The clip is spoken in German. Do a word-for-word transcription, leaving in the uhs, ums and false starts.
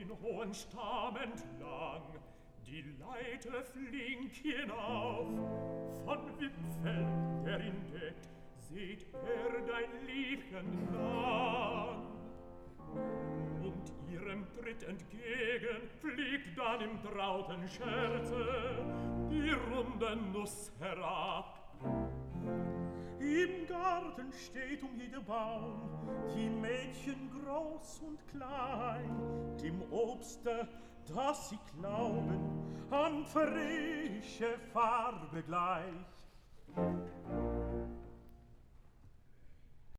den hohen Stamm entlang, die Leiter flink hinauf. Von Wipfel, der ihn deckt, seht er dein Liebchen nah. Und ihrem Tritt entgegen fliegt dann im trauten Scherze die runde Nuss herab. Im Garten steht um jede Baum die Mädchen groß und klein, dem Obste, das sie glauben, an frische Farbe gleich.